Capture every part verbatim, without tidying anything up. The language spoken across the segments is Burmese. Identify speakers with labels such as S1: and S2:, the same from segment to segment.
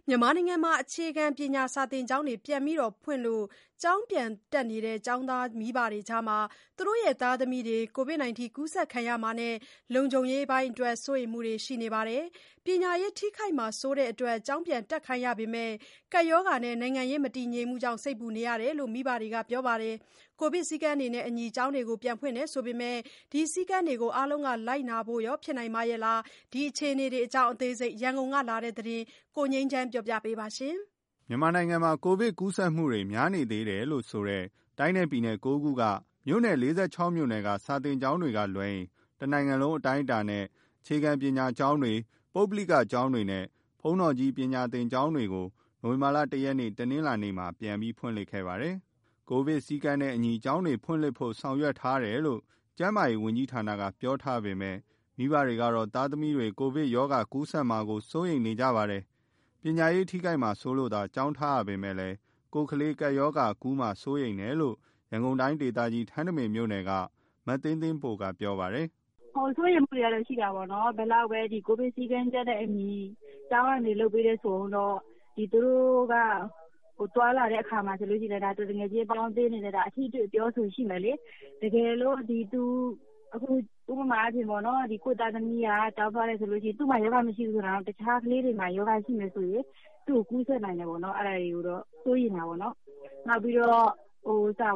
S1: မြန်မာနိုင်ငံမှာအခြေခံပညာစာသင်ကျောင်းတွေပြန်ပြီးဖွင့်လို့ကျောင်းပြန်တက်နေတဲ့ကျောင်းသားမိဘတွေကြားမှာသူတို့သားသမီးတွေ ကိုဗစ်ကူးစက်ခံရမှာနဲ့လုံခြုံရေးပိုင်းအတွက်စိုးရိမ်မှုတွေရှိနေပါတယ်။ ပညာရေးထိခိုက်မှာစိုးတဲ့အတွက်ကျောင်းပြန်တက်ခိုင်းရပေမဲ့ ကပ်ရောဂါနဲ့နိုင်ငံရေးမတည်ငြိမ်မှုကြောင့်စိတ်ပူနေရတယ်လို့ မိဘတွေကပြောပါတယ်။ ကိုဗစ်စည်းကမ်းတွေနဲ့အညီကျောင်းတွေပြန်ဖွင့်တယ်ဆိုပေမဲ့ ဒီစည်းကမ်းတွေကိုအားလုံးလိုက်နာဖို့ရောဖြစ်နိုင်ပါရဲ့လား။ ဒီအခြေအနေတွေအကြောင်း ရန်ကုန်ကလာတဲ့သတင်းကိုငြိမ်းချမ်းက ပြောပြပါမယ်
S2: ။ မြန်မာနိုင်ငံမှာ ကိုဗစ်ကူးစက်မှုတွေများနေသေးတယ်လို့ဆိုတဲ့ တိုင်းနဲ့ပြည်နယ် ၉ ခုက မြို့နယ် ၄၆ မြို့နယ်က စာသင်ကျောင်းတွေကလွဲရင် တနိုင်ငံလုံးအတိုင်းအတာနဲ့ အခြေခံပညာကျောင်းတွေ၊ ပုဂ္ဂလိကကျောင်းတွေနဲ့ ဘုန်းတော်ကြီးပညာသင်ကျောင်းတွေကို နိုဝင်ဘာ ၁ ရက် တနင်္လာနေ့မှာ ပြန်ပြီးဖွင့်လှစ်ခဲ့ပါတယ်။ ကိုဗစ်စည်းကမ်းနဲ့အညီ ကျောင်းတွေဖွင့်လှစ်ဖို့ ဆောင်ရွက်ထားတယ်လို့ ကျန်းမာရေးဝန်ကြီးဌာနက ပြောထားပေမဲ့ မိဘတွေကတော့ သားသမီးတွေ ကိုဗစ်ရောဂါကူးစက်မှာကို စိုးရိမ်နေကြပါတယ်။ ပညာရေးထိခိုက်မှာစိုးလို့သာ ကျောင်းထားရပေမဲ့ ကိုယ့်ကလေး ကပ်ရောဂါကူးမှာစိုးရိမ်တယ်လို့ ရန်ကုန်တိုင်းဒေသကြီး ထန်းတပင်မြို့နယ်က မသင်းသင်းပိုက ပြောပါတယ်
S3: ။ “စိုးရိမ်မှုတွေကတော့ရှိတာပေါ့နော်။ ဘယ်လောက်ပဲကိုဗစ်စည်းကမ်းချက်နဲ့အညီကျောင်းကနေလုပ်ပေးတယ်ဆိုရင်တော့ သူတို့ကသွားလာတဲ့အခါမှာဆိုလို့ရှိရင်လည်းသူငယ်ချင်းအပေါင်းအသင်းတွေနဲ့အထိတွေ့အပြောအဆိုရှိမယ်လေ။ တကယ်လို့သူအခုဥပမာအားဖြင့်ပေါ့နော် ကိုယ့်သားသမီးကကျောင်းသွားတယ်ဆိုလို့ရှိရင် သူ့မှာရောဂါမရှိဘူးဆိုတာတောင် တခြားကလေးတွေမှာရောဂါရှိမယ်ဆိုရင် သူ့ကိုကူးစက်နိုင်တယ်ပေါ့နော်။ အဲ့ဒါတွေကိုတော့စိုးရိမ်တာပေါ့နော်။ နောက်ပြီးတော့အခု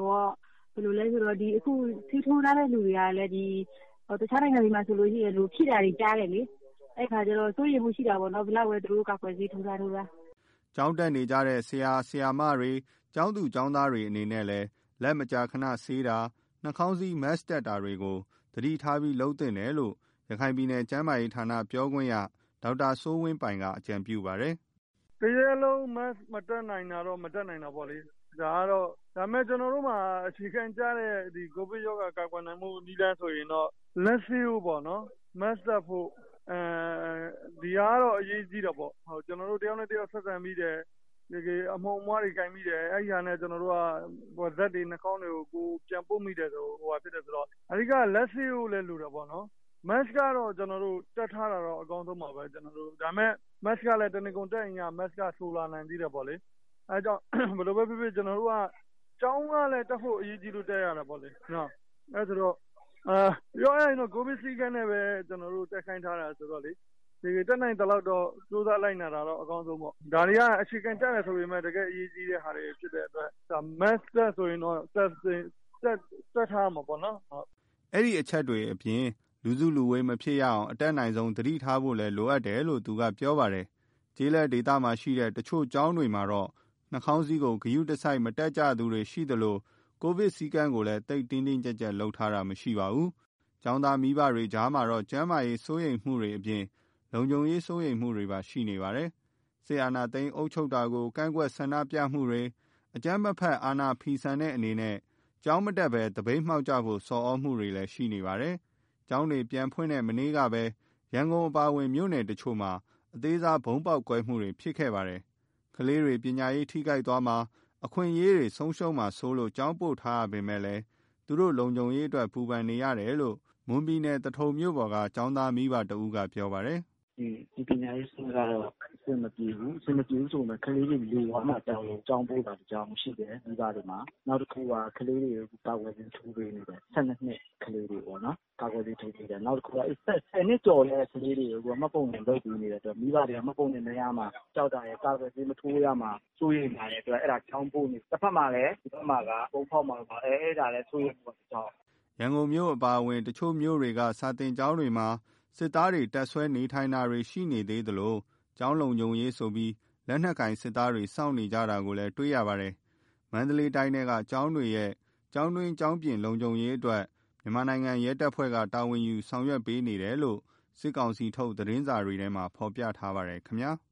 S3: ဆေးထိုးထားတဲ့လူတွေကလည်းတခြားနိုင်ငံတွေမှာဆိုလို့ရှိရင်ထိတာတွေကြားတယ်လေ။ အဲ့ခါကျတော့စိုးရိမ်မှုရှိတာပေါ့နော်။ ဘယ်လောက်ပဲသူတို့ကာကွယ်ဆေးထိုးထားထိုးထား။
S2: ” ကျောင်းတက်နေကြတဲ့ ဆရာ၊ ဆရာမတွေ၊ ကျောင်းသူကျောင်းသားတွေအနေနဲ့လည်း လက်မကြာခဏဆေးတာ၊ နှာခေါင်းစည်း Mask တပ်တာတွေကို သတိထားပြီးလုပ်သင့်တယ်လို့ ရခိုင်ပြည်နယ်ကျန်းမာရေးဌာနပြောခွင့်ရ ဒေါက်တာစိုးဝင်းပိုင်က အကြံပြုပါတယ်
S4: ။ “တရက်လုံး Mask မတပ်နိုင်တာတော့မတပ်နိုင်တာပေါ့လေ။ ဒါပေမဲ့ ကျွန်တော်တို့မှာအခြေခံကျတဲ့ ကိုဗစ်ရောဂါကာကွယ်နိုင်မှုနည်းလမ်းဆိုရင်တော့ လက်ဆေးဖို့ပေါ့နော် Mask တပ်ဖို့ ဒီဟာကတော့အရေးကြီးတာပေါ့။ ကျွန်တော်တို့တယောက်နဲ့တယောက်ဆက်ဆံမိတယ်။ အမှုန်အမွှားတွေကိုင်မိတယ်။ အဲ့ဟာနဲ့ကျွန်တော်တို့က ပါးစပ်တွေနှာခေါင်းတွေကိုပြန်ပို့မိတယ်ဆိုတော့ အဓိကလက်ဆေးဖို့လည်းလိုတယ်ပေါ့နော်။ Mask ကတော့ ကျွန်တော်တို့တပ်ထားတာတော့အကောင်းဆုံးပါပဲ။ ဒါပေမဲ့ Mask ကလည်းတနေကုန်တပ်ရင် Mask ကဆိုးလာနိုင်သေးတယ်ပေါ့လေ။ အဲ့ကြောင့်ဘယ်လိုပဲဖြစ်ဖြစ်ကျွန်တော်တို့က ကျောင်းကလည်းတက်ဖို့အရေးကြီးလို့တက်ရတာပေါ့လေနော်။ အဲ့ဆိုတော့ပြောရရင်တော့ ကိုဗစ်စည်းကမ်းနဲ့ပဲကျွန်တော်တို့တက်ခိုင်းထားတာဆိုတော့လေ တတ်နိုင်သလောက်တော့ကြိုးစားလိုက်နာတာတော့အကောင်းဆုံးပေါ့။ ဒါတွေကအခြေခံကျတယ်ဆိုပေမဲ့ တကယ့်အရေးကြီးတဲ့ဟာတွေဖြစ်တဲ့အတွက် Mask တပ်ဆိုရင်တော့တပ်ထားရမှာပေါ့နော်။
S2: ” အဲ့ဒီအချက်တွေအပြင် လူစုလူဝေးမဖြစ်ရအောင် အတတ်နိုင်ဆုံးသတိထားဖို့လည်းလိုအပ်တယ်လို့ သူကပြောပါတယ်။ ကျေးလက်ဒေသမှာရှိတဲ့ တချို့ကျောင်းတွေမှာတော့ နှာခေါင်းစည်းကို ဂရုတစိုက်မတပ်ကြသူတွေရှိသလို ကိုဗစ်စည်းကမ်းကိုလည်း သိပ်တင်းတင်းကြပ်ကြပ်လုပ်ထားတာမရှိပါဘူး။ ကျောင်းသားမိဘတွေကြားမှာတော့ ကျန်းမာရေးစိုးရိမ်မှုတွေအပြင် လုံခြုံရေးစိုးရိမ်မှုတွေပါရှိနေပါတယ်။ စစ်အာဏာသိမ်းအုပ်ချုပ်တာကို ကန့်ကွက်ဆန္ဒပြမှုတွေ၊ အကြမ်းမဖက်အာဏာဖီဆန်တဲ့အနေနဲ့ ကျောင်းမတက်ဘဲ သပိတ်မှောက်ကြဖို့ ဆော်သြမှုတွေလည်းရှိနေပါတယ်။ ကျောင်းတွေပြန်ဖွင့်တဲ့မနေ့ကပဲ ရန်ကုန်အပါအဝင် မြို့နယ်တချို့မှာ အသေးစားဗုံးပေါက်ကွဲမှုတွေဖြစ်ခဲ့ပါတယ်။ ကလေးတွေ ပညာရေးထိခိုက်သွားမှာ အခွင့်အရေးတွေဆုံးရှုံးမှာစိုးလို့ ကျောင်းပို့ထားရပေမဲ့ သူတို့လုံခြုံရေးအတွက် ပူပန်နေရတယ်လို့ မွန်ပြည်နယ် သထုံမြို့ပေါ်က ကျောင်းသားမိဘတဦးကပြောပါတယ်။
S5: “ဒီပညာရေးစနစ်ကတော့အဆင်မပြေဘူး။ အဆင်မပြေဘူးဆိုပေမဲ့ ကလေးတွေလိုသွားမှာကြောက်လို့ ကျောင်းပို့တာတကြောင်းရှိတယ်။ မိဘတွေမှာ နောက်တခုက ကလေးတွေကိုကာကွယ်ဆေးထိုးပေးနေတယ်။ ၁၂ နှစ်ကလေးတွေပေါ့နော်။ ကာကွယ်ဆေးထိုးပေးတယ်။ နောက်တခုက ဆယ်နှစ်ကျော်တဲ့ကလေးတွေကို မှတ်ပုံတင်လုပ်ပေးနေတဲ့အတွက် မိဘတွေကမှတ်ပုံတင်မရမှာကြောက်တာရယ် ကာကွယ်ဆေးမထိုးရမှာစိုးရိမ်တာရယ်အတွက် အဲ့ဒါကျောင်းပို့နေတယ်။ တဘက်မှာလည်း ဒီဘက်မှာကဗုံးဖောက်မှာတို့ အဲ့ဒါလည်းစိုးရိမ်မှုတကြောင်း။
S2: ” ရန်ကုန်မြို့အပါအဝင် တချို့မြို့တွေက စာသင်ကျောင်းတွေမှာ စစ်သားတွေတပ်စွဲနေထိုင်တာတွေရှိနေသေးသလို ကျောင်းလုံခြုံရေးဆိုပြီး လက်နက်ကိုင်စစ်သားတွေစောင့်နေကြတာကိုလည်းတွေ့ရပါတယ်။ မန္တလေးတိုင်းထဲက ကျောင်းတွေရဲ့ ကျောင်းတွင်းကျောင်းပြင်လုံခြုံရေးအတွက် မြန်မာနိုင်ငံရဲတပ်ဖွဲ့က တာဝန်ယူဆောင်ရွက်ပေးနေတယ်လို့ စစ်ကောင်စီထုတ်သတင်းစာတွေထဲမှာ ဖော်ပြထားပါတယ်ခင်ဗျာ။